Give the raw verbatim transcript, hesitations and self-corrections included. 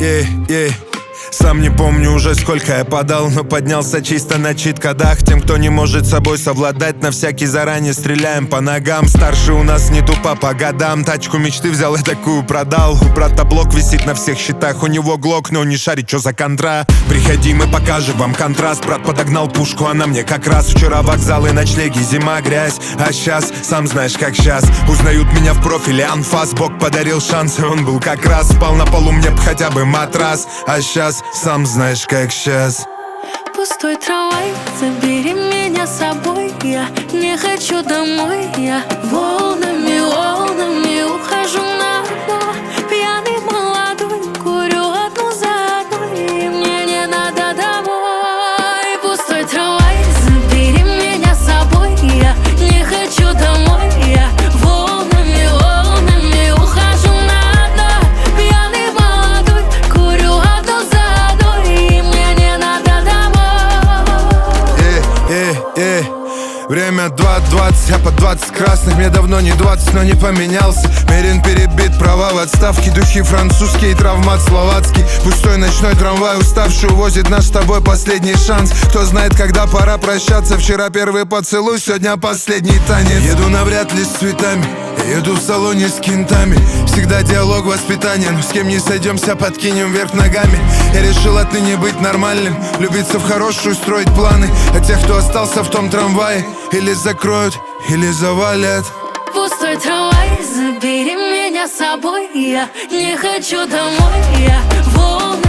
ей, ей. Сам не помню уже, сколько я подал, но поднялся чисто на чит-кодах. Тем, кто не может с собой совладать, на всякий заранее стреляем по ногам. Старший у нас не тупо по годам. Тачку мечты взял и такую продал. У брата блок висит на всех счетах. У него глок, но он не шарит, что за контра. Приходи, мы покажем вам контраст. Брат подогнал пушку, она мне как раз. Вчера вокзалы, ночлеги, зима, грязь. А сейчас, сам знаешь, как сейчас. Узнают меня в профиле анфас. Бог подарил шанс, и он был как раз. Спал на полу, мне б хотя бы матрас. А сейчас, сам знаешь, как сейчас. Пустой трамвай, забери меня с собой. Я не хочу домой. Я волнами, волнами ухожу на дно. Пьяный молодой, курю одну за одной, и мне не надо домой. Пустой трамвай, забери меня с собой. Я не хочу домой. Я волнами, волнами ухожу на дно. Пьяный молодой, курю одну за одной, и мне не надо домой. Эй, эй, эй. Время два двадцать, я по двадцать красных. Мне давно не двадцать, но не поменялся. Мерин перебит, права в отставке. Духи французские, травмат словацкий. Пустой ночной трамвай, уставший, увозит наш с тобой последний шанс. Кто знает, когда пора прощаться. Вчера первый поцелуй, сегодня последний танец. Еду навряд ли с цветами, я еду в салоне с кентами. Всегда диалог воспитания, но с кем не сойдемся, подкинем вверх ногами. Я решил отныне быть нормальным, влюбиться в хорошую, строить планы. А тех, кто остался в том трамвае, или закроют, или завалят. Пустой трамвай, забери меня с собой. Я не хочу домой. Я волнами.